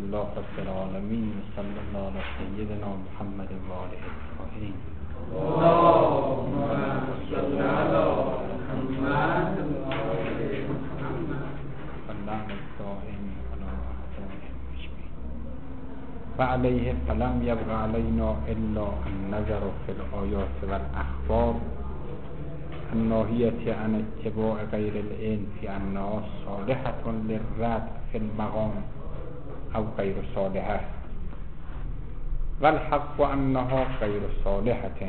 لله رب العالمين صلی الله علی سیدنا محمد و آله الطاهرین. اللهم صل علی محمد و آل محمد واللعن الدائم علی أعدائهم أجمعین. فعليه فلم يبق علينا إلا النظر في الآيات والأخبار الناهية عن اتباع غير العلم في أنها صالحة للرد في المقام أو غير صالحة، والحق أنها غير صالحة،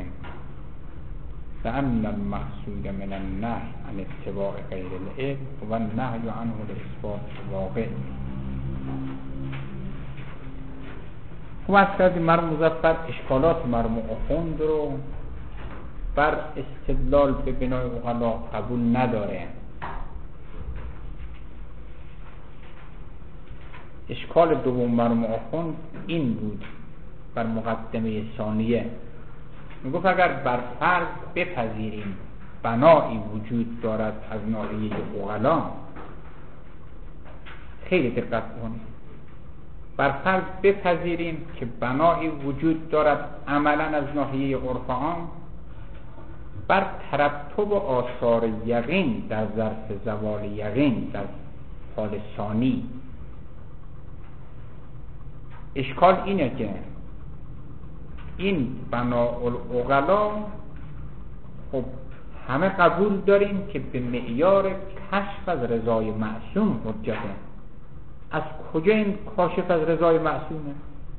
لأن المقصود من النهي عن اتباع غير العلم والنهي عنه لإثبات الواقع. خب از کردیم مرحوم مظفر اشکالات مرحوم آخوند رو بر استدلال به بنای عقلا قبول نداره. اشکال دوم مرحوم آخوند این بود بر مقدمه ثانیه، میگفت اگر بر فرض بپذیریم بنایی وجود دارد از ناحیه عقلا، خیلی دقت کنید، بر فرض بپذیریم که بنایی وجود دارد عملا از ناحیه عرف عام بر ترتب آثار یقین در ظرف زوال یقین در حال ثانی. اشکال اینه که این بناء العقلا خب همه قبول داریم که به معیار کشف از رضای معصوم حجته. از کجا این کاشف از رضای معصومه؟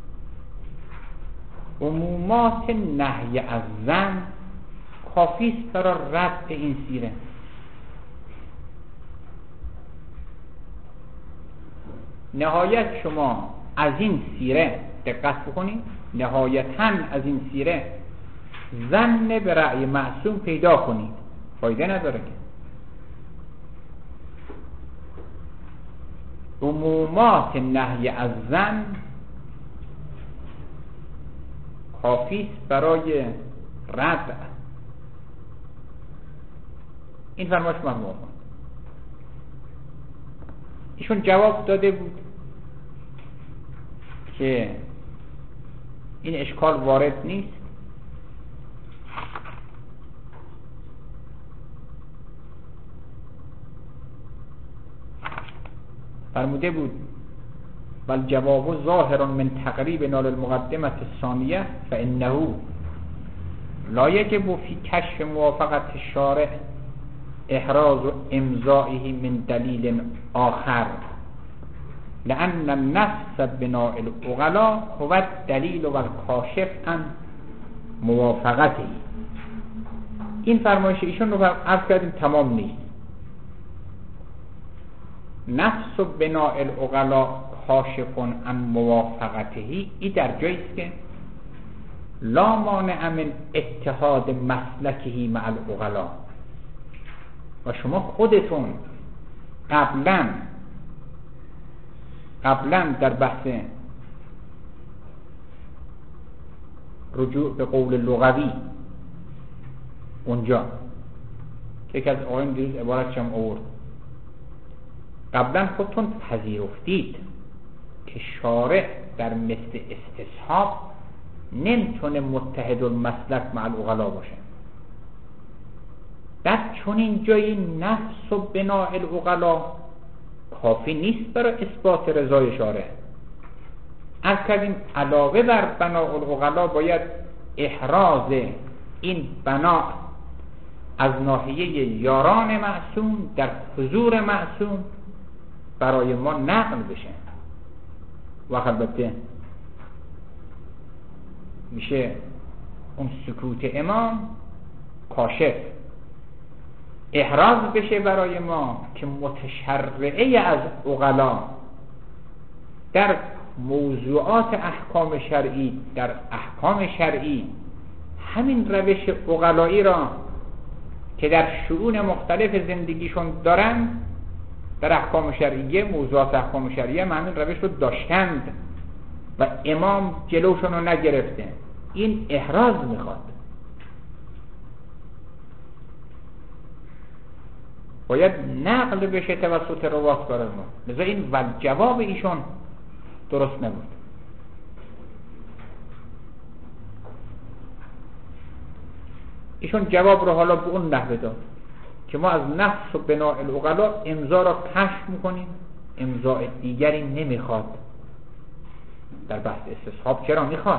عمومات نهی از ظن کافیست برای رد این سیره. نهایت شما از این سیره دقت بکنید، نهایتاً از این سیره ظن به رأی معصوم پیدا کنید، فایده نداره که. عمومات نهی از ظن کافیست برای رد. این فرمایش مرحوم ایشون جواب داده بود که این اشکال وارد نیست، فرموده بود بل جواب ظاهر من تقریب نال المقدمة الثانیه فانه لا يجب في كشف موافقة الشارع احراز امضائه من دلیل آخر، لأن النفس بناء العقلا هو الدلیل و الکاشف عن موافقته. این فرمایش ایشون رو عرض کردیم تمام نیست. نفس بناء العقلا کاشف عن موافقته ای در جاییست که لا مانع من اتحاد مسلکه مع العقلا. و شما خودتون قبلا در بحث رجوع به قول لغوی اونجا که یکی از آقایون دیروز عبارتش هم آورد، قبلا خودتون پذیرفتید که شارع در مثل استصحاب نمیتونه متحد المسلک مع العقلا باشه. در چنین جایی نفس و بناء العقلا کافی نیست برای اثبات رضای شارع. از کردیم علاوه بر بناء العقلا باید احراز این بنا از ناحیه یاران معصوم در حضور معصوم برای ما نقل بشه و البته میشه اون سکوت امام کاشف احراز بشه برای ما که متشرعه از عقلا در موضوعات احکام شرعی در احکام شرعی همین روش عقلایی را که در شؤون مختلف زندگیشون دارن در احکام شرعیه موضوعات احکام شرعیه همین روش رو داشتند و امام جلوشون رو نگرفته. این احراز میخواد، باید نقل بشه توسط روات برای ما. لذا این جواب ایشون درست نبود. ایشون جواب رو حالا به اون نحوه داد که ما از نفس و بناء العقلا امضا را کشف میکنیم، امضا دیگری نمیخواد. در بحث استصحاب چرا میخواد؟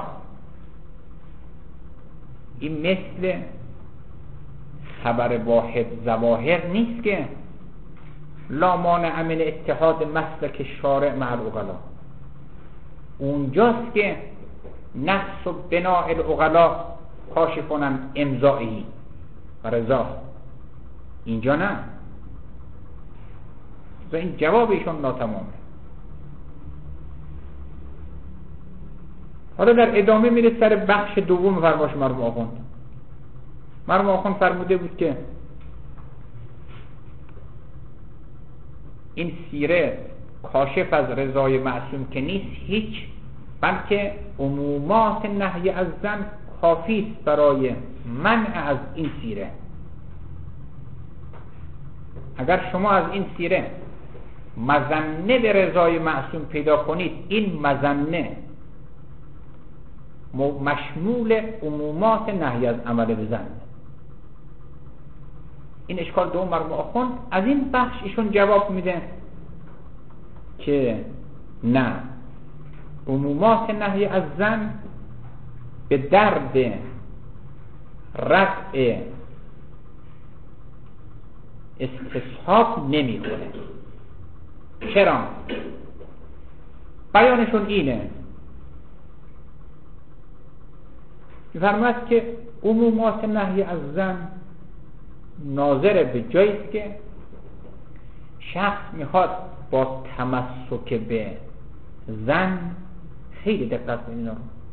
این مثل خبر واحد ظواهر نیست که لا مانع من اتحاد مسلک شارع مع العقلا. اونجاست که نفس و بناء العقلا کاشف کنن امضایی و رضا. اینجا نه. این جوابشون ناتمامه. حالا در ادامه میره سر بخش دوم فرمایش مرحوم آخوند. مرحوم آخوند فرموده بود که این سیره کاشف از رضای معصوم که نیست هیچ، بلکه عمومات نهی از زن کافی است برای منع از این سیره. اگر شما از این سیره مظنه به رضای معصوم پیدا کنید، این مظنه مشمول عمومات نهی از عمل به زن. این اشکال دوم مرحوم آخوند از این بخش ایشون جواب میده که نه، عمومات نهی از زن به درد رفع استصحاب نمیخوره. چرا؟ بیانشون اینه، می‌فرماید که عمومات نهی از زن ناظر به جایی است که شخص میخواد با تمسک به زن، خیلی دقت کنید،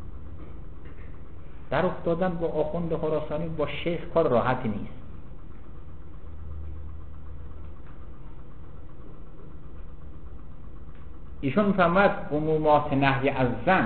در افتادن با آخوند خراسانی با شیخ کار راحتی نیست. ایشون می‌فرماید عمومات نهی از زن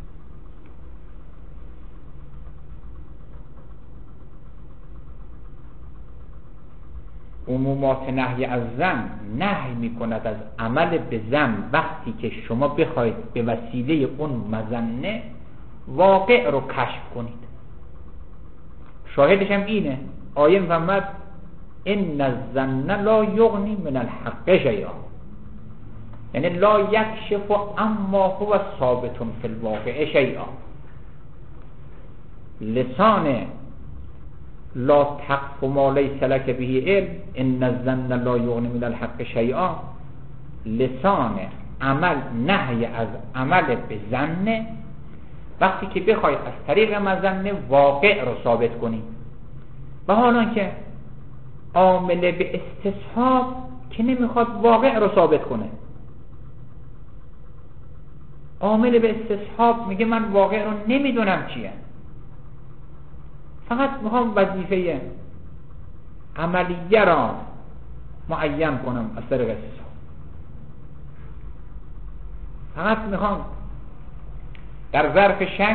نهی میکند از عمل به زن وقتی که شما بخواید به وسیله اون مظنه واقع رو کشف کنید. شاهدش هم اینه، آیه می‌فرماید ان الظن لا یغنی من الحق شیئا، یعنی لا یکشف اما هو ثابت فی الواقع شیئا. لسان لا تقف ما لیس لک به علم ان الظن لا یغنی من الحق شیئا، لسان عمل نهی از عمل به ظن وقتی که بخوای از طریق مظنه واقع رو ثابت کنی. و حالا که عامل به استصحاب که نمیخواد واقع رو ثابت کنه، عامل به استصحاب میگه من واقع رو نمیدونم چیه، فقط میخوام وظیفه عملیه را معین کنم از طریق استصحاب، فقط میخوام در ظرف شک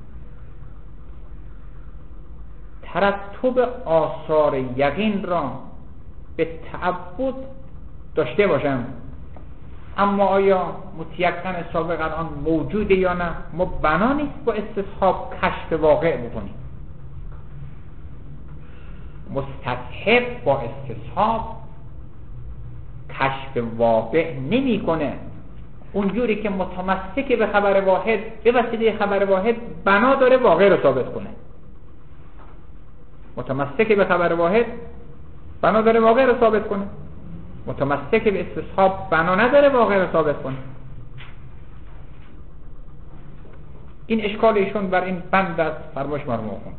ترتب آثار یقین را به تعبد داشته باشم، اما آیا متیقن سابقا آن موجوده یا نه، ما بنا نیست با استصحاب کشف واقع بکنیم. مستصحب با استصحاب کشف واقع نمی کنه، اونجوری که متمسک به خبر واحد به وسیله خبر واحد بنا داره واقع رو ثابت کنه. متمسک به خبر واحد بنا داره واقع رو ثابت کنه، متمسک به استصحاب بنا نداره واقع رو ثابت کنه. این اشکال ایشون بر این بند است. فرمایش مرحوم آخوند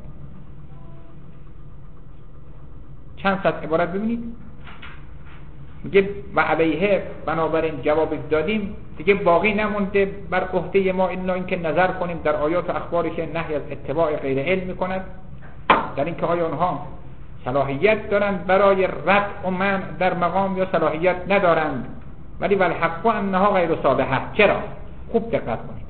چند سطح عبارت ببینید، میگه و علیه بنابراین جواب دادیم دیگه باقی نمونده بر عهده ما الا اینکه نظر کنیم در آیات و اخباری که نهی از اتباع غیر علم میکند، در اینکه آیا اونها صلاحیت دارند برای رد و منع در مقام یا صلاحیت ندارند، ولی والحق انها غیر صالحه. چرا؟ خوب دقت کنید.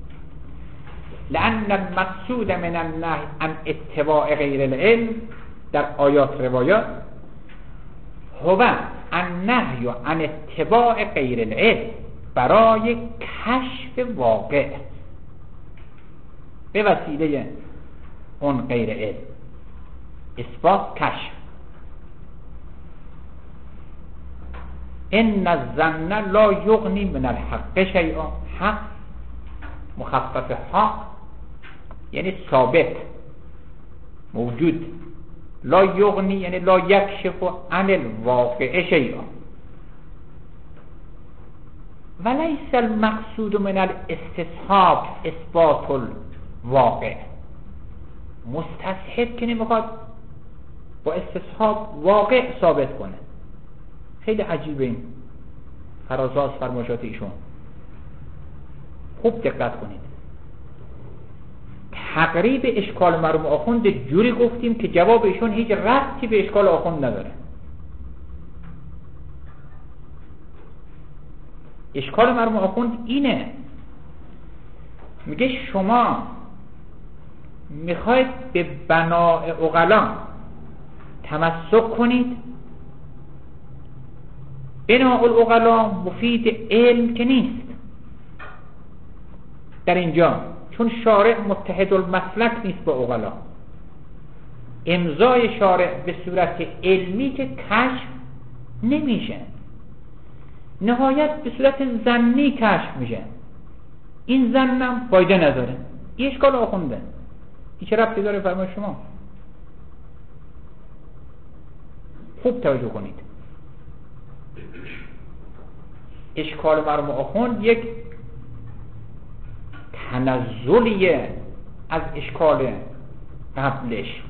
لأن المقصود من النهی عن اتباع غیر العلم در آیات روایات هو النهی عن اتباع غیر العلم، برای کشف واقع به وسیله اون غیر علم. اثبات کشف. ان الظن لا یغنی من الحق شیئا. حق مخفف حق یعنی ثابت موجود، لا یغنی یعنی لا یکشف عن الواقع شیئا. ولیس المقصود من الاستصحاب اثبات الواقع. مستصحب که نمیخواد با استصحاب واقع ثابت کنه. خیلی عجیبه این فرازاز فرمایشات ایشون. خوب دقت کنید. تقریب اشکال مرحوم آخوند جوری گفتیم که جواب ایشون هیچ ربطی به اشکال آخوند نداره. اشکال مرحوم آخوند اینه، میگه شما میخواید به بناء عقلا تمسک کنید. بناء العقلا مفید علم که نیست در اینجا، چون شارع متحد المسلک نیست با عقلا. امضای شارع به صورت علمی که کشف نمیشه، نهایت به صورت ظنی کشف میشه. این ظنم فایده نداره. این اشکال آخونده. این چه ربطی داره فرمای شما؟ خوب توجه کنید. اشکال مرحوم آخوند یک تنزلیه از اشکال قبلش.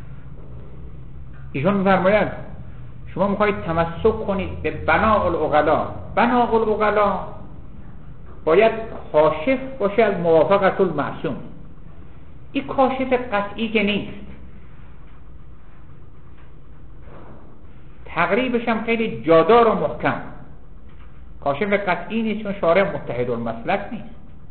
ایشون می‌فرماید شما میخواید تمسک کنید به بناء العقلا. بناء العقلا باید کاشف باشه از موافقت المعصوم. این کاشف قطعی که نیست، تقریبش هم خیلی جادار و محکم. کاشف قطعی نیست چون شارع متحد المسلک نیست.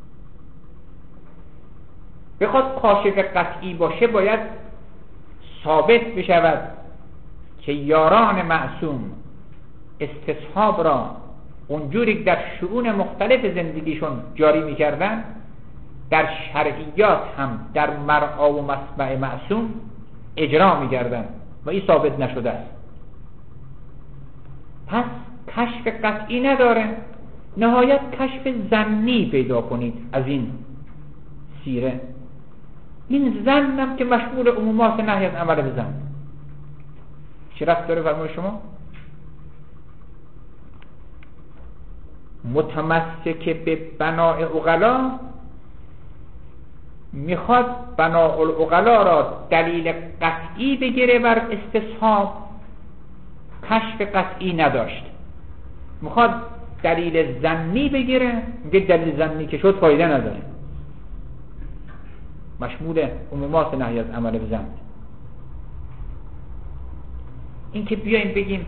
بخواد کاشف قطعی باشه باید ثابت بشود که یاران معصوم استصحاب را اونجوری در شؤون مختلف زندگیشون جاری میکردن، در شرعیات هم در مرعا و مسمع معصوم اجرا میکردن و این ثابت نشده است. پس کشف قطعی نداره، نهایت کشف ظنی پیدا کنید از این سیره. این ظنم که مشمول عمومات نهی از عمل به ظن. چه رفت داره فرمای شما؟ متمسک به بناء عقلا میخواد بناء العقلا را دلیل قطعی بگیره بر استصحاب، کشف قطعی نداشت. میخواد دلیل ظنی بگیره، میگه دلیل ظنی که شد فایده نداره، مشمول عمومات نهی از عمل به ظن. این که بیایم بگیم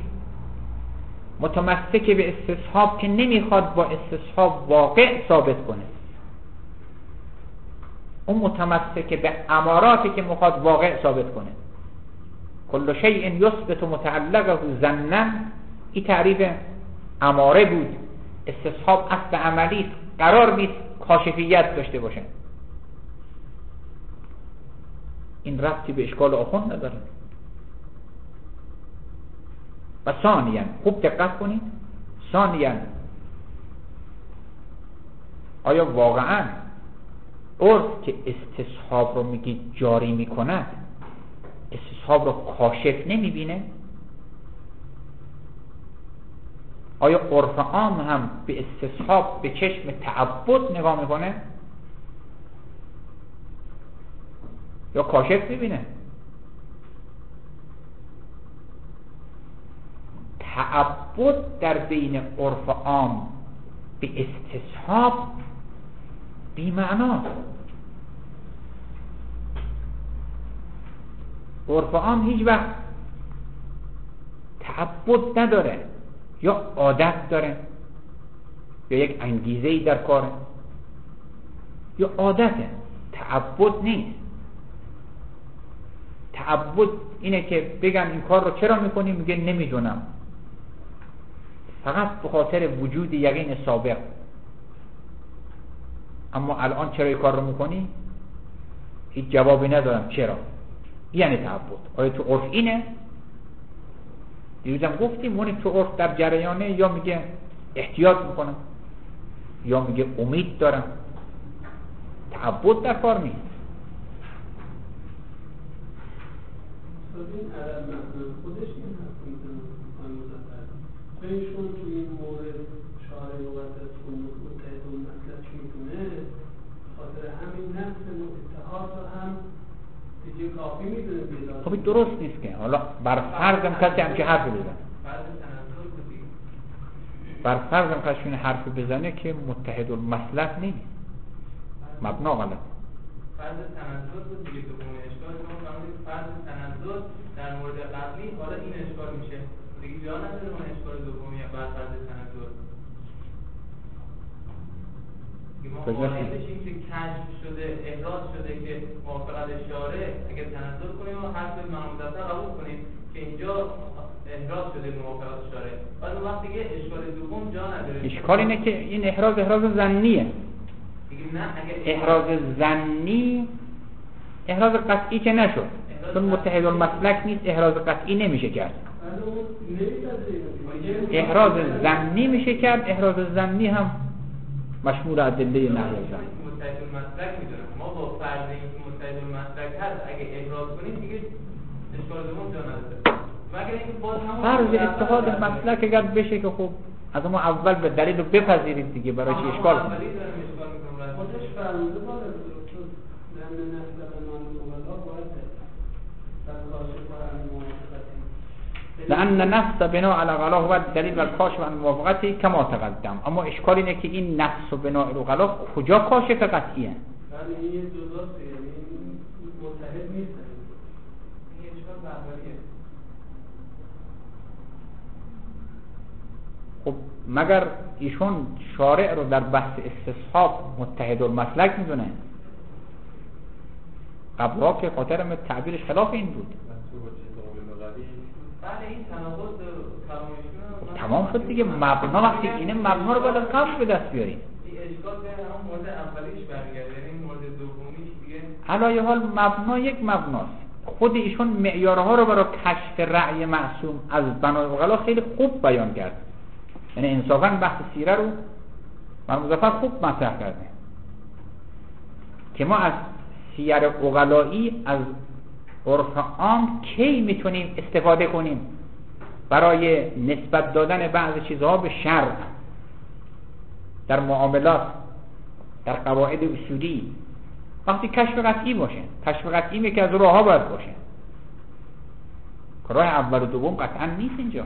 متمسک به استصحاب که نمیخواد با استصحاب واقع ثابت کنه، اون متمسک به اماراتی که میخواد واقع ثابت کنه. کل شیء یثبت متعلقه ظنا، این تعریف اماره بود. استصحاب اصل عملی قرار نیست کاشفیت داشته باشه. این ربطی به اشکال آخوند نداره. و ثانیاً خوب دقت کنید، ثانیاً آیا واقعاً عرف که استصحاب رو میگی جاری میکند استصحاب رو کاشف نمیبینه؟ آیا عرف عام هم به استصحاب به چشم تعبد نگاه میکنه یا کاشف میبینه؟ تعبد در بین عرف عام به استصحاب بی معنا. عرف عام هیچ وقت تعبد نداره، یا عادت داره، یا یک انگیزه‌ای در کاره، یا عادته، تعبد نیست. تعبد اینه که بگم این کار رو چرا میکنی، میگه نمیدونم، فقط به خاطر وجود یقین سابق. اما الان چرا این کار رو میکنی؟ هیچ جوابی ندارم. چرا؟ یعنی تعبد. آیا تو عرف اینه؟ دیروزم گفتیم اون تو عرف در جریانه، یا میگه احتیاط میکنم یا میگه امید دارم. تعبد در کار نیست. این عرب خودش این هست بهشون توی این مورد شارع مقدس و متحد و مطلب میتونه خاطر همین نفس اتحاد رو هم دیگه کافی میدونه بیدار. خب درست نیست که حالا بر فرضم کسی همچه حرفی بزنه، بر فرضم کسی حرفی بزنه که متحد المسلک نیست، مبنا غلط. فرض تنزل بود دیگه دوم اشکال ما فهمیدیم فرض تنزل در مورد قبلی حالا این اشکال میشه دیگه جا نداره اون اشکال دومی بر فرض تنزل که ما قائل بشیم که کشف شده احراز شده که موافقت شارع اگه تنزل کنیم و حرف مامدتا قبول کنیم که اینجا احراز شده موافقت شارع، بعد اون وقت دیگه اشکال دوم جا نداره. اشکال اینه که این احراز ظنیه. احراز ظنی احراز قطعی که نشد، چون متحد المسلک نیست، احراز قطعی نمیشه کرد. احراز ظنی میشه کرد. احراز ظنی هم مشمول ادله نحو زن. متحد المسلک میدونم ما با فرض اینکه متحد المسلک هست اگه احراز کنیم دیگه اشکال دوم جا نداره. مگر اینکه باز فرض اتحاد مسلک اگر بشه که خب از ما اول به دلیل رو بپذیرید دیگه، برای چی اشکال کنید؟ خودش فرموده باید دکتر لأن نفس بنان الأغلاق باید لأن نفس بناء الغلا هو دلیل و کاشف عن موافقتی کما تقدم. اما اشکال اینه که این نفس و بناء الغلا کجا کاشف قطعیه؟ یعنی این جداست، یعنی متحد نیست. این اشکال بحباریه. خب مگر ایشون شارع رو در بحث استصحاب متحد المسلک میدونه؟ قبلا که خاطرم تعبیرش خلاف این بود. بله این تناقض تمام شد دیگه. مبنا وقتی اینه مبنا رو باید از قبل به دست بیاریم. این اشکال به همون مورد اولیش برمیگرده، یعنی مورد دومیش دیگه علایه حال مبنا یک مبناست. خود ایشون معیارها رو برای کشف رأی معصوم از بنای عقلا خیلی خوب بیان کرد. یعنی انصافاً بحث سیره رو من مظفر خوب مطرح کرده که ما از سیر عقلایی از عرف عام کی میتونیم استفاده کنیم برای نسبت دادن بعض چیزها به شرع در معاملات، در قواعد اصولی. وقتی کشف قطعی باشه، کشف قطعی که از راه ها باید باشه، راه اول و دوم قطعا نیست اینجا.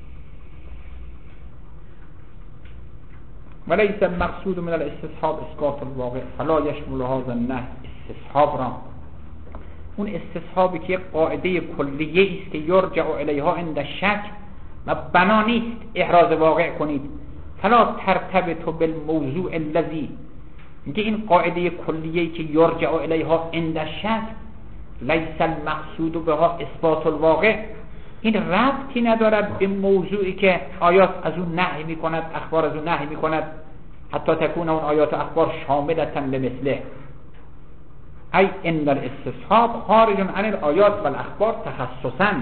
وليس المقصود من الاستصحاب اسقاط الواقع فلا يشمل هذا النهي. استصحاب را اون استصحابی که قاعده کلیه است که یرجع الیها عند شک و بنا نیست احراز واقع کنید. فلا ترتبط بالموضوع الذي، میگه این قاعده کلیه که یرجع الیها عند شک لیس المقصود بها اثبات الواقع، این ربطی ندارد به موضوعی که آیات از اون نهی میکند، اخبار از اون نهی میکند، حتی تکون اون آیات و اخبار شاملتا لمثله. ای ان الاستصحاب خارج عن الآیات و الاخبار تخصصا.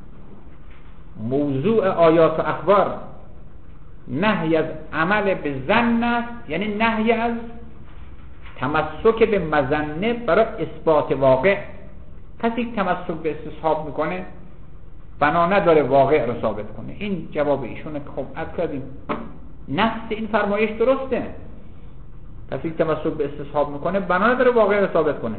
موضوع آیات و اخبار نهی از عمل به ظن است، یعنی نهی از تمسک به مظنه برای اثبات واقع. کسی که تمسک به استصحاب میکنه بنا نداره واقع رو ثابت کنه. این جواب ایشونه که خب عرض کردیم نفس این فرمایش درسته. کسی که تمسک به استصحاب میکنه بنا نداره واقع رو ثابت کنه،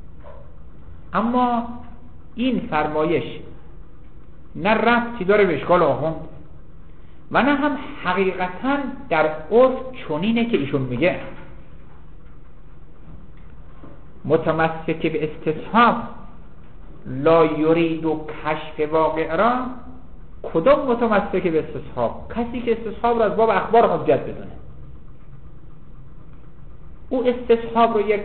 اما این فرمایش نه ربطی داره به اشکال آخوند و نه هم حقیقتا در عرف چنینه که ایشون میگه. متمسک به استصحاب لا یرید و کشف واقع را، کدام متمسک به استصحاب؟ کسی که استصحاب را از باب اخبار حجت بدونه. او استصحاب رو یک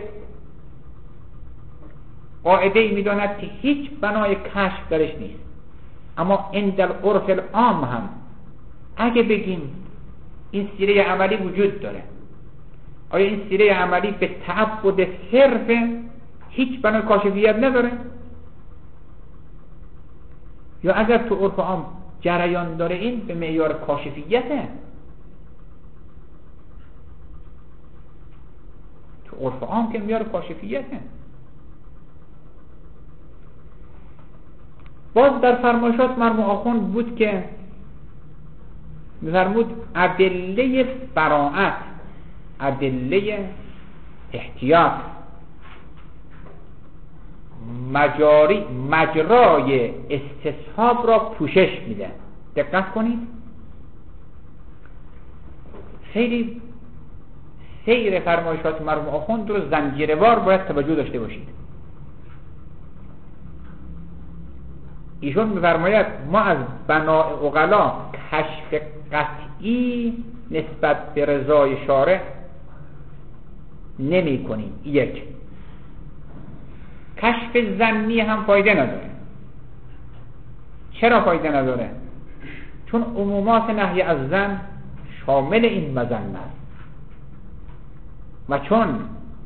قاعده میداند که هیچ بنای کشف درش نیست. اما عند العرف العام هم اگه بگیم این سیره عملی وجود داره آیا این سیره عملی به تعبد صرف هیچ بنای کاشفیت نداره؟ یا اگر تو عرف عام جریان داره این به معیار کاشفیته؟ تو عرف عام که معیار کاشفیته. باز در فرمایشات مرحوم آخوند بود که می‌فرمود ادله براءت، ادله احتیاط، مجرای استصحاب را پوشش میده. دقت کنید، خیلی سیر فرمایشات مرحوم آخوند رو زنجیروار باید توجه داشته باشید. ایشون می‌فرماید ما از بناء عقلا کشف قطعی نسبت به رضای شارع نمی کنیم. یک، کشف ظنی هم فایده نداره. چرا فایده نداره؟ چون عمومات نهی از ظن شامل این مظنه است و چون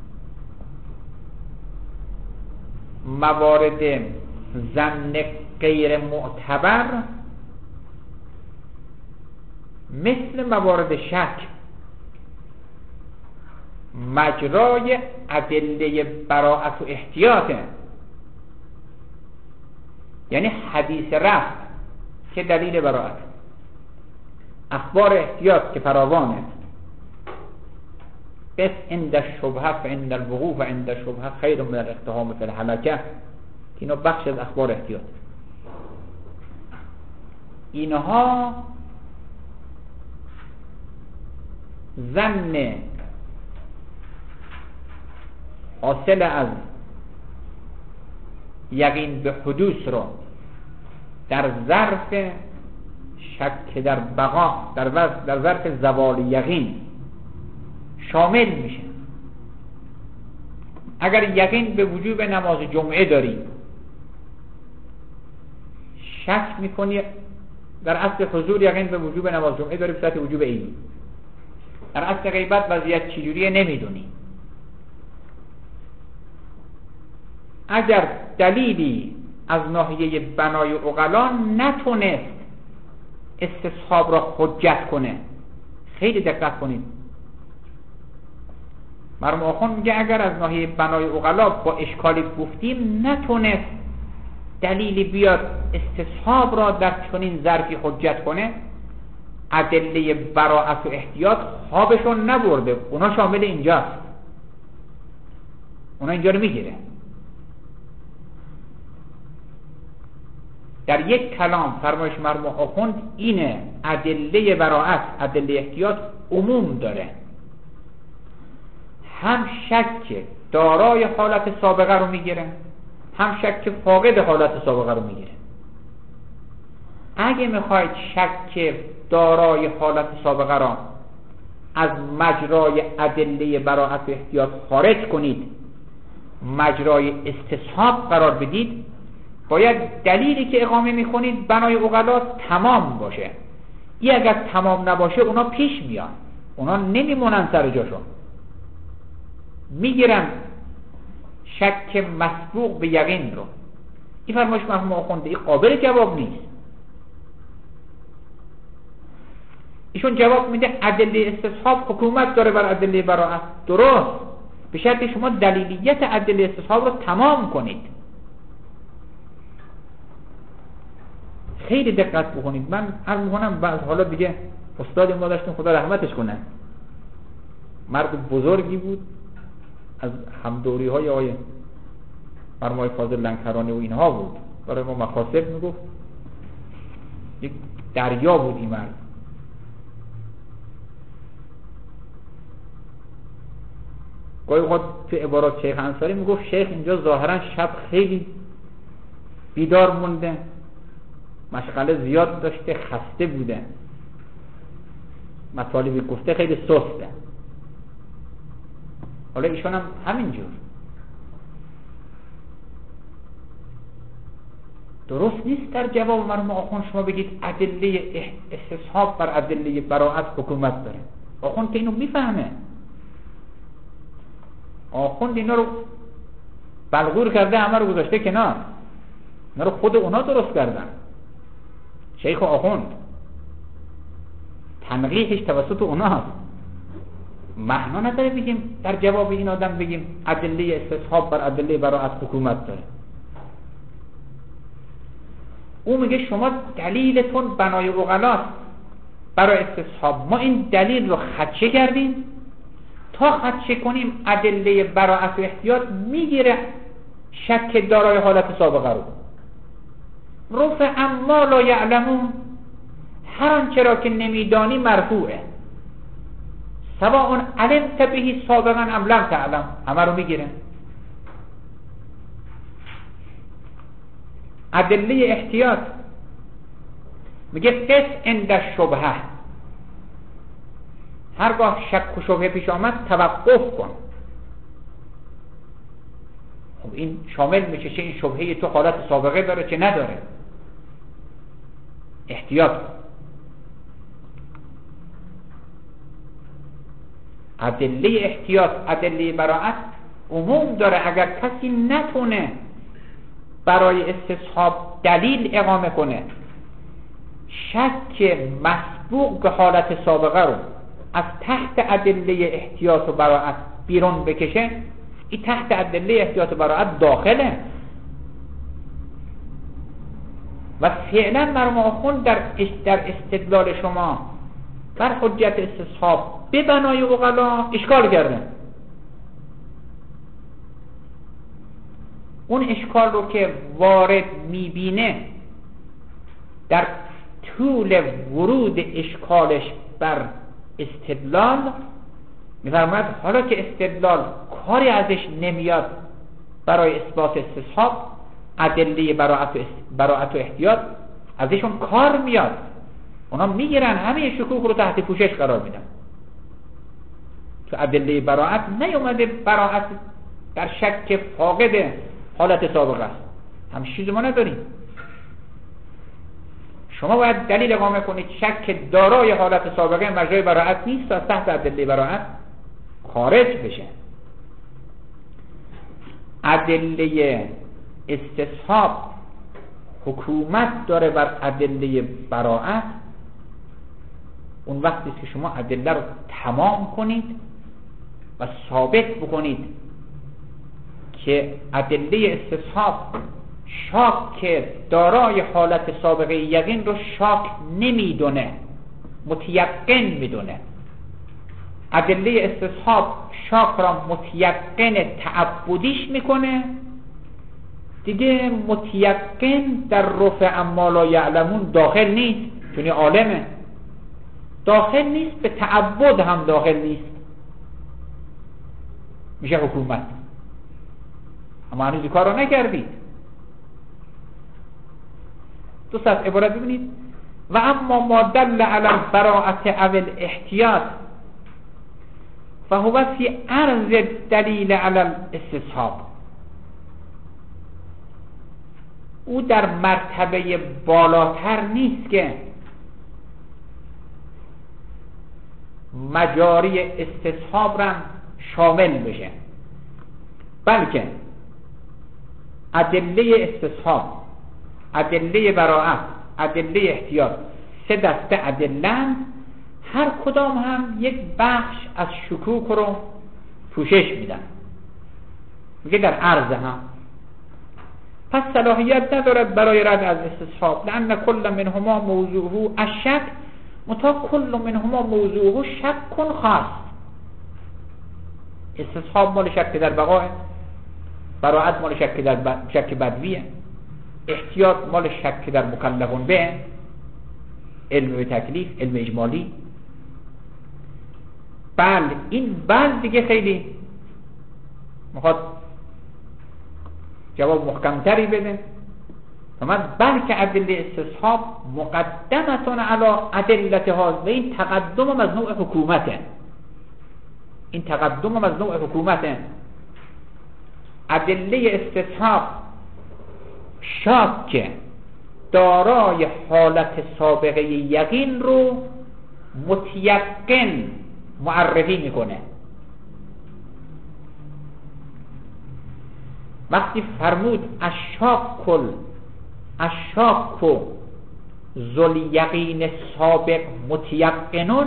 موارد ظن غیر معتبر مثل موارد شک مجرای ادله براءت و احتیاطه. یعنی حدیث رفع که دلیل براءت، اخبار احتیاط که فراوانه، بس عند الشبهه فعند الوقوع فعند الشبهه خیر من الاقتحام فی الهلکه، اینا بخش از اخبار احتیاط. اینها ظن حاصل از یقین به حدوث رو در ظرف شک در بقا، در ظرف زوال یقین شامل میشه. اگر یقین به وجوب نماز جمعه داری، شک میکنی در اصل حضور یقین به وجوب نماز جمعه داری به صورت وجوب عینی، در اصل غیبت وضعیت چجوریه نمیدونی. اگر دلیلی از ناحیه بنای عقلا نتونست استصحاب را حجت کنه، خیلی دقت کنید، مرحوم آخوند میگه اگر از ناحیه بنای عقلا با اشکالی گفتیم نتونست دلیلی بیاد استصحاب را در چنین ظرفی حجت کنه، ادله براءت و احتیاط خوابشون نبرده، اونا شامل اینجاست، اونا اینجا رو میگیره. در یک کلام فرمایش مرحوم آخوند اینه، ادله براءت، ادله احتیاط عموم داره، هم شک دارای حالت سابقه رو میگیره، هم شک فاقد حالت سابقه رو میگیره. اگه میخواید شک دارای حالت سابقه را از مجرای ادله براءت و احتیاط خارج کنید، مجرای استصحاب قرار بدید، باید دلیلی که اقامه میکنید بنای عقلا تمام باشه. این اگر تمام نباشه اونا پیش میان، اونا نمیمونن سر جاشون، میگیرن شک مسبوق به یقین رو. این فرمایش مرحوم آخونده این قابل جواب نیست. ایشون جواب میده ادله استصحاب حکومت داره بر ادله براءت، درست، به شرط شما دلیلیت ادله استصحاب رو تمام کنید. خیلی دقت بکنید. من عرض میکنم بعض حالا دیگه استاد ما داشتیم خدا رحمتش کنه، مرد بزرگی بود، از همدوری های آقای فرمای فاضل لنکرانی و اینها بود، برای ما مقاصد میگفت، یک دریا بود این مرد. گاهی اوقات تو عبارات شیخ انصاری میگفت شیخ اینجا ظاهرا شب خیلی بیدار مونده، مشغله زیاد داشته، خسته بوده، مطالبی گفته خیلی سسته. حالا ایشان هم همینجور درست نیست در جواب مرحوم آخوند شما بگید ادله استصحاب بر ادله براءت حکومت داره. آخوند که اینو میفهمه، آخوند اینا رو بلغور کرده، همه رو گذاشته کنار، اینا رو خود اونا درست کردن. شیخ و آخوند تنقیحش توسط اوناست. معنا نداره بگیم در جواب این آدم بگیم ادله استصحاب بر ادله براءت حکومت داره. او میگه شما دلیلتون بنای عقلاست برای استصحاب، ما این دلیل رو خدشه کردیم، تا خدشه کنیم ادله براءت و احتیاط میگیره شک دارای حالت سابقه رو. رفع اما لا یعلمون، هر آنچه را که نمیدانی مرفوعه، سواء علمت بهی سابقا ام لم تعلم، همه رو میگیره. ادله احتیاط میگه قس عند الشبهه، هرگاه شک و شبهه پیش آمد توقف کن. خب این شامل میشه چه این شبهه تو حالت سابقه داره چه نداره، احتیاط کن. ادله احتیاط، ادله براءت عموم داره. اگر کسی نتونه برای استصحاب دلیل اقامه کنه، شک مسبوق به حالت سابقه رو از تحت ادله احتیاط و براءت بیرون بکشه، این تحت ادله احتیاط و براءت داخله. و فعلا مرحوم آخوند در استدلال شما بر حجت استصحاب به بنای عقلا اشکال کرده. اون اشکال رو که وارد میبینه در طول ورود اشکالش بر استدلال میفرماید حالا که استدلال کاری ازش نمیاد برای اثبات استصحاب، ادله براءت و احتیاط ازشون کار میاد، اونا میگیرن همه شکوک رو تحت پوشش قرار میدن. تو ادله براءت نیومده براءت در شک فاقد حالت سابقه است، همین چیز ما نداریم. شما باید دلیل اقامه کنید شک دارای حالت سابقه مجرای براءت نیست تا از تحت ادله براءت خارج بشه. ادله استصحاب حکومت داره بر ادله براءت اون وقتی که شما ادله رو تمام کنید و ثابت بکنید که ادله استصحاب شاک دارای حالت سابقه یقین رو شاک نمیدونه، متیقن میدونه. ادله استصحاب شاک را متیقن تعبدیش میکنه، دیگه متیقن در رفع اما لا یعلمون داخل نیست، چون عالمه داخل نیست، به تعبد هم داخل نیست، میشه حکومت. اما هنوز کار رو نکردید. دو صفحه عبارت ببینید. و اما ما دل علی البراءة او الاحتیاط فهو فی عرض دلیل علی الاستصحاب، او در مرتبه بالاتر نیست که مجاری استصحاب را شامل بشه، بلکه ادله استصحاب، ادله براءت، ادله احتیاط، سه دسته ادله، هر کدام هم یک بخش از شکوک رو پوشش میدن. میگه در عرض هم پس صلاحیت ندارد برای رد از استصحاب، لأن کل منهما موضوعه الشک متا کل منهما موضوعه شک خاص. استصحاب مال شک در بقاه، براءت مال شک بدویه، احتیاط مال شک در مکلفون به، علم به تکلیف، علم اجمالی. بل این بل دیگه خیلی میخواد جواب محکمتری بده. فرمود بلکه ادله استصحاب مقدمتون علی ادلتها، و این تقدم از نوع حکومته، این تقدم از نوع حکومته. ادله استصحاب شاک دارای حالت سابقه یقین رو متیقن معرفی میکنه. وقتی فرمود اشاکو ذل یقین سابق متیقنون،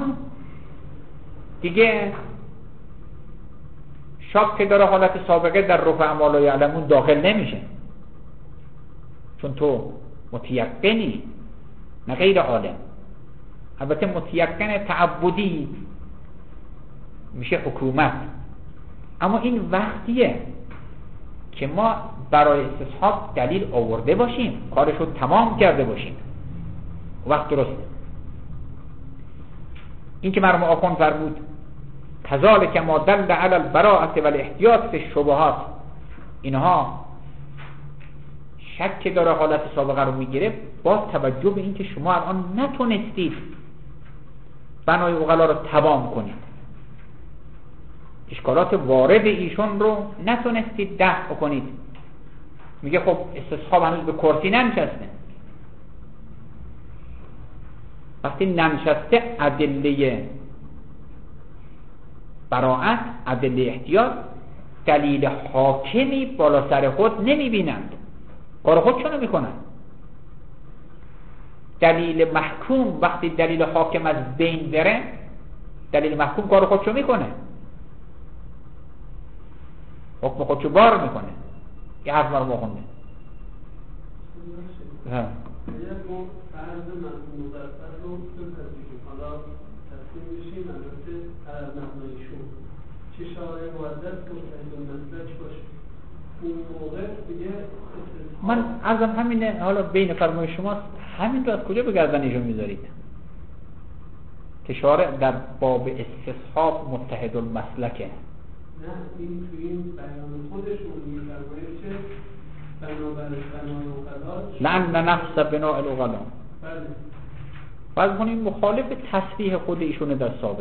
دیگه شاک که داره حالت سابقه در رفع اعمال و یعلمون داخل نمیشه، چون تو متیقنی نه غیر عالم. البته متیقن تعبدی میشه حکومت، اما این وقتیه که ما برای استصحاب دلیل آورده باشیم، کارشو تمام کرده باشیم، وقت درسته. این که مرحوم آخوند فرمود کذالک ما دل علی البراءة والاحتیاط فی الشبهات، اینها شک که داره حالت سابقه رو میگیره با توجه به این که شما الان نتونستید بنای عقلا رو تمام کنید، اشکالات وارد ایشون رو نتونستید دفع کنید. میگه خب استصحاب هنوز به کرسی ننشسته. وقتی ننشسته ادله براءت، ادله احتیاط، دلیل حاکمی بالا سر خود نمیبینند، کار خودشونو میکنن. دلیل محکوم وقتی دلیل حاکم از بین بره، دلیل محکوم کار خودشو میکنه، حکم خودشو بار میکنه. یه حرف مرموم خونده اگر ما فرض مضطر رو بپذیریم، حالا تصمیم بشیم البته از مبنایشون چه شارع مقدس متحد المسلک باشه، اون موقع دیگه من عرضم همینه. حالا بین فرمای شماست، همین رو از کجا به گردن ایشون میذارید که شارع در باب استصحاب متحد المسلکه؟ نه، این توی این بیان خودشون میفرمایه که بنابر بنای عقلا لأن نفس بناء العقلا. بله. باز کنیم مخالف تصریح خود ایشونه در سابق.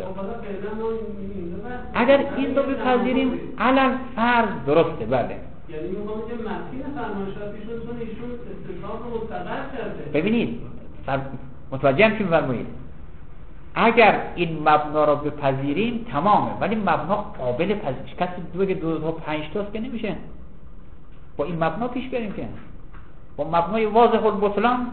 اگر این رو بپذیریم علل فرض درسته. بله. یعنی میگم که متین فرمایشات ایشون استثناء رو مستقر کرده. ببینید متوجه هم چی می‌فرمایید؟ اگر این مبنا رو بپذیریم تمامه، ولی مبنا قابل پذیرش. کسی بگه 2 تا 5 تاست که نمیشه. با این مبنا پیش بریم که با مبنای واضح البطلان.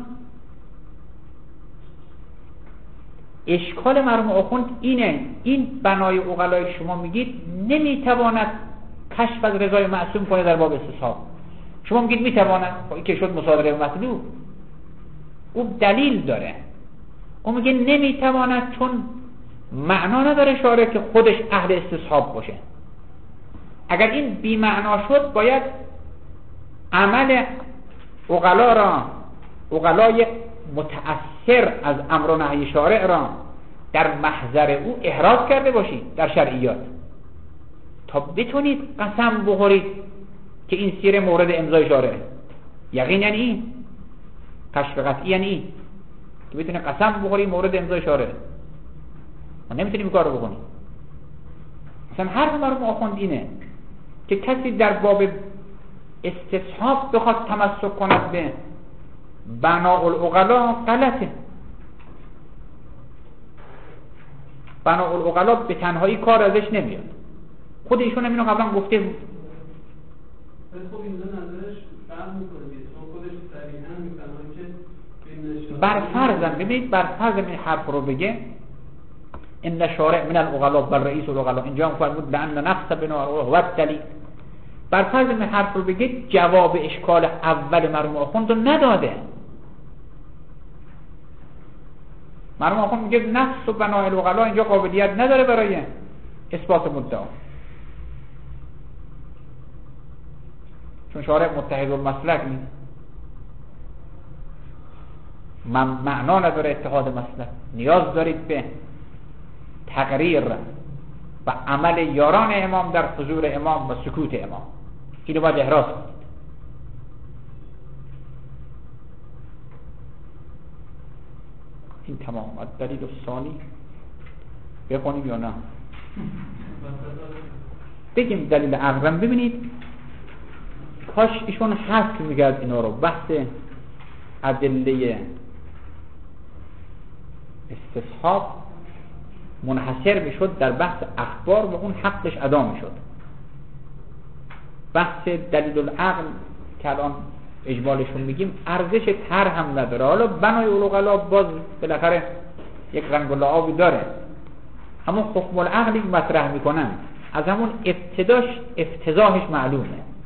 اشکال مرحوم آخوند اینه، این بنای عقلای شما میگید نمیتواند کشف از رضای معصوم کنه در باب استصحاب. شما میگید میتواند، این که شد مصادره مطلوب. او دلیل داره، او میگه نمیتواند چون معنا نداره شارع که خودش اهل استصحاب باشه. اگر این بی معنا شد باید عمل عقلای متأثر از امر و نهی شارع را در محضر او احراز کرده باشید در شرعیات تا بتونید قسم بخورید که این سیر مورد امضای شارع. یقین یعنی این، کشف قطعی یعنی این که بتونید قسم بخورید مورد امضای شارع. ما نمیتونیم این کار رو بکنیم. مثلا هر مرحوم آخوند اینه که کسی در باب استصحاب بخواد تمسک کند به بناء العقلا غلطه. بناء العقلا به تنهایی کار ازش نمیاد. خود ایشون هم اینو قبلا گفته بود. خب اینجا نظرش فرق میکنه. تو خودش صریحا میفرمایه که بر فرضم ببینید، بر فرض این حرف رو بگه ان شارع من العقلا بر رئیس العقلا، اینجا هم فرمود لأن نفس بناء و الدلیل. بر فرض این حرف رو بگه جواب اشکال اول مرحوم آخوند رو نداده. مرحوم آخوند میگه نفس و بناء العقلا اینجا قابلیت نداره برای اثبات مدعا، چون شارع متحد المسلک نیست، معنا نداره اتحاد مسلک. نیاز دارید به تقریر و عمل یاران امام در حضور امام و سکوت امام. اینو باید احراز کنید. این تمام. دلیل ثانی بخونیم یا نه؟ بگیم دلیل عقلم. ببینید کاش ایشون حذف میگرد اینا رو. بحث ادله استصحاب منحصر میشد در بحث اخبار و اون حقش ادا میشد. بحث دلیل العقل که الان اجمالشون میگیم ارزش تر هم نداره. حالا بنای اولوغلا باز بالاخره یک رنگ و لعابی داره، اما حکم العقلی مطرح میکنن از همون ابتداش افتضاحش معلومه.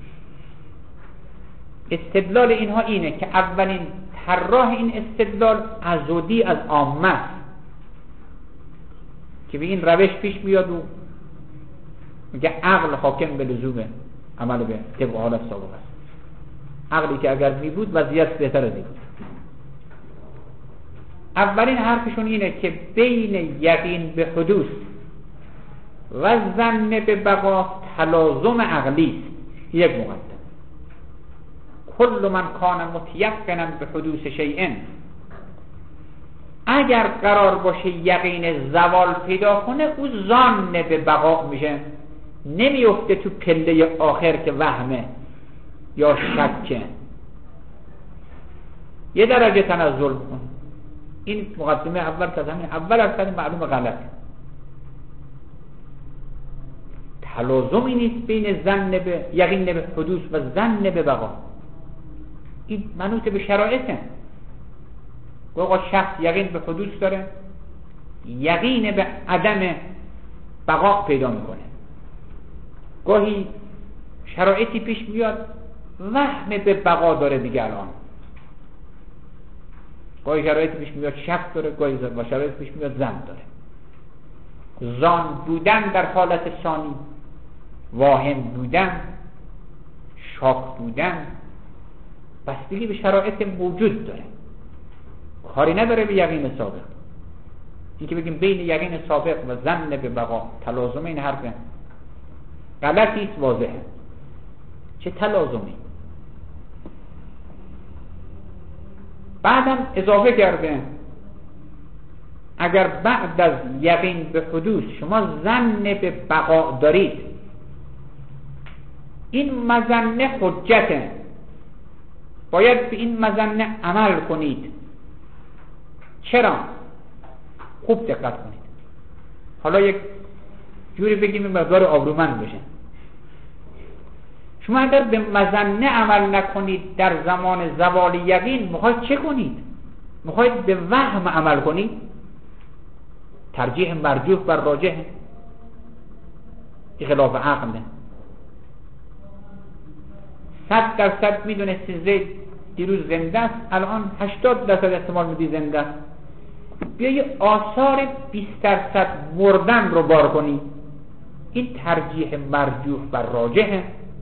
استدلال اینها اینه که اولین طراح این استدلال عزودی از عامه است که به این روش پیش میاد و میگه عقل حاکم به لزوم عمل به طبق حالت سابق است. عقلی که اگر می بود وضعیت بهتر از این بود. اولین حرفشون اینه که بین یقین به حدوث و ظن به بقا تلازم عقلی است. یک مقدم کل من کان متیقنا به حدوث شیء، اگر قرار باشه یقین زوال پیدا کنه او ظن به بقا میشه، نمیفته تو پله آخر که وهمه یا شکه، یه درجه تنزل کن. این مقدمه اول که همین اول اصلا معلوم غلط. تلازمی نیست بین ظن به یقین به حدوث و ظن به بقا. این منوط به شرایطه. گویا شخص یقین به حدوث داره، یقین به عدم بقا پیدا میکنه. گاهی شرایطی پیش میاد وهم به بقا داره دیگه. الان گاهی شرایطی پیش میاد شک داره، گاهی شرایطی پیش میاد ظن داره. ظن بودن در حالت ثانی، واهم بودن، شاک بودن بستگی به شرایط موجود داره، کاری نداره به یقین سابق. این که بگیم بین یقین سابق و ظن به بقا تلازم، این حرف غلطی است، واضحه. چه تلازمی؟ بعدم اضافه کرده اگر بعد از یقین به حدوث شما ظن به بقا دارید، این مظنه حجته، باید به این مظنه عمل کنید. چرا؟ خوب دقت کنید. حالا یک جوری بگیم این مقدار آبرومند بشه. شما اگر به مظنه عمل نکنید در زمان زوال یقین، میخواید چه کنید؟ میخواید به وهم عمل کنید؟ ترجیح مرجوح بر راجح، خلاف عقله. 100% میدونستی زید دیروز زنده است، الان 80% احتمال میدی زنده است. بیا یه آثار 20% مردن رو بار کنی، این ترجیح مرجوح بر راجحه.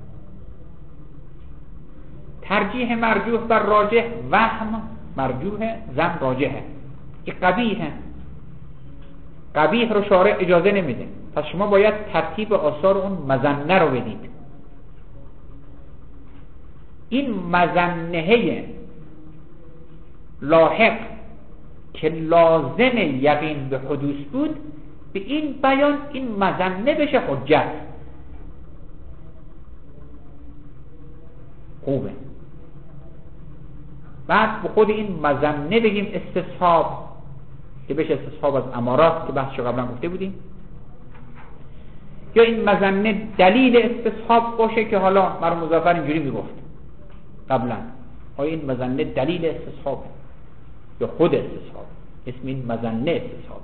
ترجیح مرجوح بر راجح وهم مرجوحه، ظن راجحه. این قبیحه. قبیح رو شارع اجازه نمیده، پس شما باید ترتیب آثار اون مظنه رو بدید. این مظنه لاحق که لازم یقین به حدوث بود، به این بیان این مظنه بشه حجت. خوبه. بعد به خود این مظنه بگیم استصحاب، که بشه استصحاب از امارات که بحثش قبلا گفته بودیم، یا این مظنه دلیل استصحاب باشه که حالا مرحوم مظفر اینجوری میگفت قبلا. آیا این مظنه دلیل استصحاب یا خود استصحاب؟ اسم این مظنه استصحاب.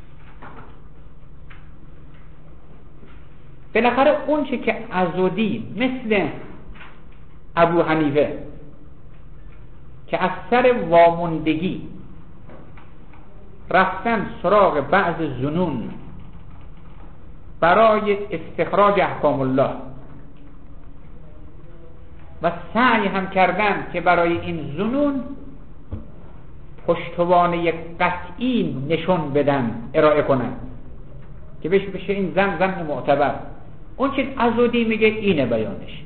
بالاخره اون چه که عزودی مثل ابو حنیفه که از سر واموندگی رفتن سراغ بعض ظنون برای استخراج احکام الله و سعی هم کردن که برای این ظنون پشتوانه قطعی نشون بدن، ارائه کنن که بشه این زن معتبر. اون چیز عزودی میگه اینه بیانش.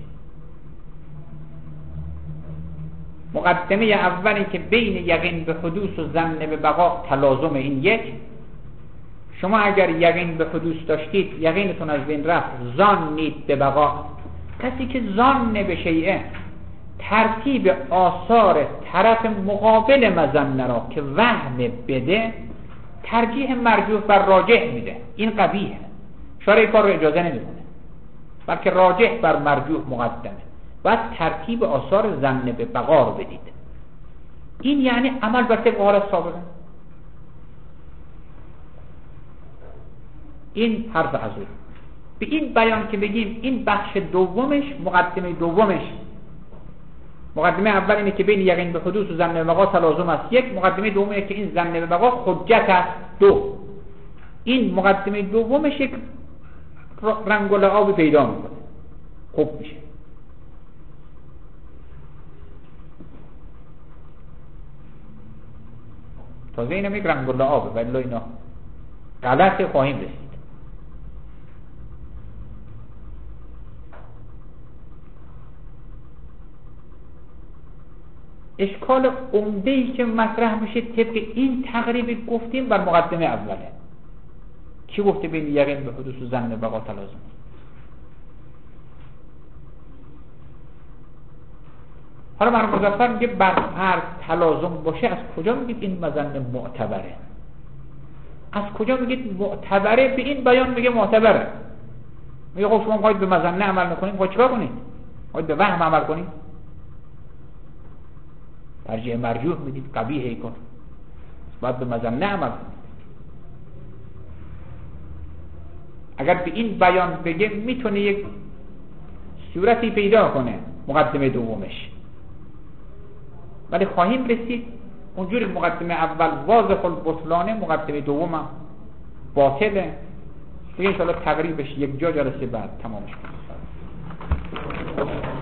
مقدمه اولی که بین یقین به حدوث و ظن به بقا تلازم، این یک. شما اگر یقین به حدوث داشتید، یقینتون از بین رفت، ظنید به بقا. کسی که ظن به شیء ترتیب آثار طرف مقابل مظنه را که وهم بده، ترجیح مرجوح بر راجح میده. این قبیحه، شارع کار رو اجازه نمیکنه. بلکه راجح بر مرجوح مقدمه. باید ترتیب آثار ظن به بقا رو بدید. این یعنی عمل بر طبق حالت سابقه. این حرف از او. به این بیان که بگیم این بخش دومش، مقدمه دومش، مقدمه اول اینه که بین یقین به حدوث و ظن به بقا تلازم است، یک. مقدمه دوم اینه که این ظن به بقا حجت است، دو. این مقدمه دومش یک رنگ و لعابی پیدا میکنه، خوب میشه. تازه اینم یک رنگ و لعابه، ولی اینا غلط خواهیم رسید. اشکال عمده‌ای که مطرح میشه طبق این تقریبی گفتیم بر مقدمه اوله. کی گفته بین یقین به حدوث و ظن بقا تلازم؟ حالا مرحوم مظفر میگه بر فرض تلازم باشه، از کجا میگید این مظن معتبره؟ از کجا میگید معتبره؟ به این بیان میگه معتبره. میگه خب شما میخواید به مظن عمل نکنید، خب چیکار کنید؟ میخواید به وهم عمل کنید؟ ترجیح مرجوح میدید، قبیحه کن، باید به مظن عمل کنید. اگر به این بیان بگه میتونه یک صورتی پیدا کنه مقدمه دومش، ولی خواهیم رسید اونجوری مقدمه اول واضح البطلانه، مقدمه دوم هم باطله. دیگه انشاءالله تقریبش یک جا جلسه بعد تمامش کنیم.